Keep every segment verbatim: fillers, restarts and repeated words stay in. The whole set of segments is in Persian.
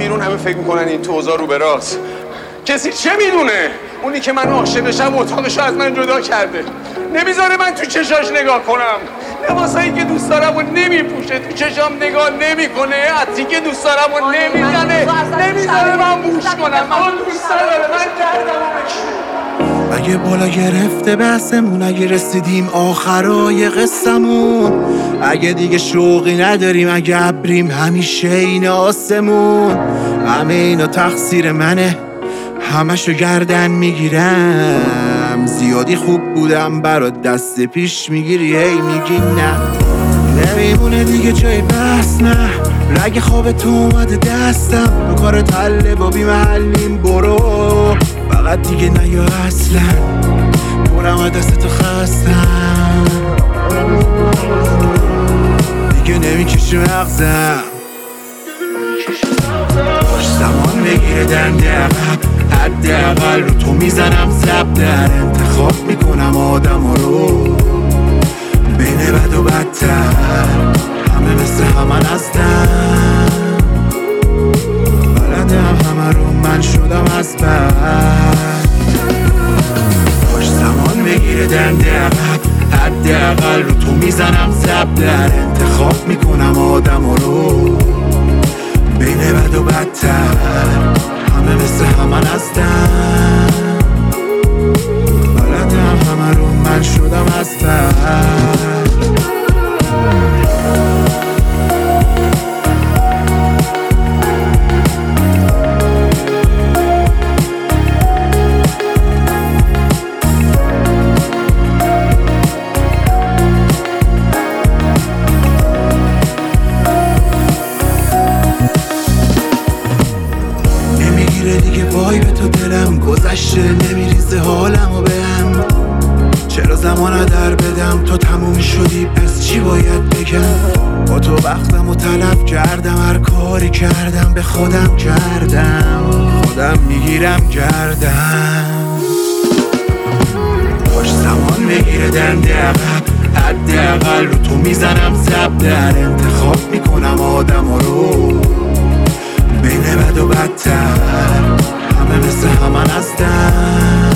بیرون همه فکر میکنن این تو اوضاع رو به راست. کسی چه میدونه؟ اونی که من عاشقشم اتاقشو از من جدا کرده، نمیذاره من تو چشاش نگاه کنم، لباسایی که دوست دارم و نمیپوشه، تو چشام نگاه نمیکنه، عطری که دوست دارم و نمیزنه، نمیذاره من بوش کنم. من دوست داره من دردمو بکشه. اگه بالا گرفته بحثمون، اگه رسیدیم آخرای قصمون، اگه دیگه شوقی نداریم، اگه عبریم همیشه این آسمون، همه اینا تقصیر منه، همشو گردن میگیرم. زیادی خوب بودم برات دست پیش میگیری، هی میگی نه نمیمونه دیگه جای بحث، نه رگ خواب تو اومده دستم، تو کار تله با بی محلیم برو، فقط دیگه نیا اصلا، برم دستتو خستم، دیگه نمیکشی مغزم، باش زمان بگیره دنده عقب، حداقل رو تو میزنم زب، در انتخاب میکنم آدم رو بین بد و بدتر، همه مثل همن هستن، بلدم همه رو من شدم از بد، باش زمان بگیره دنده عقب، حداقل رو تو میزنم زب، در انتخاب میکنم آدم رو بین بد و بدتر، همه مثل همن هستن، بلدم همه رو من شدم از بد. دیگه وای به تو دلم گذشته، نمیریزه حالمو بهم، چرا زمانو در بدم، تو تموم شدی پس چی باید بگم، با تو وقتمو طلب کردم، هر کاری کردم به خودم کردم، خودم میگیرم گردم، باش زمان بگیره دنده عقب، حداقل رو تو میزنم زب، در انتخاب میکنم آدم رو بین بد و بدتر، همه مثل همن هستن،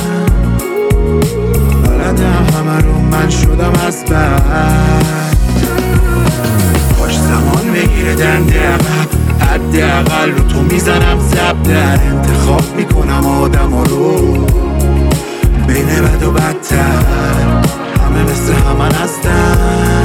بلدم همه رو من شدم از بد، باش زمان بگیره دنده عقب، حداقل رو تو میزنم زب، در انتخاب میکنم آدم رو بین بد و بدتر، همه مثل همن هستن،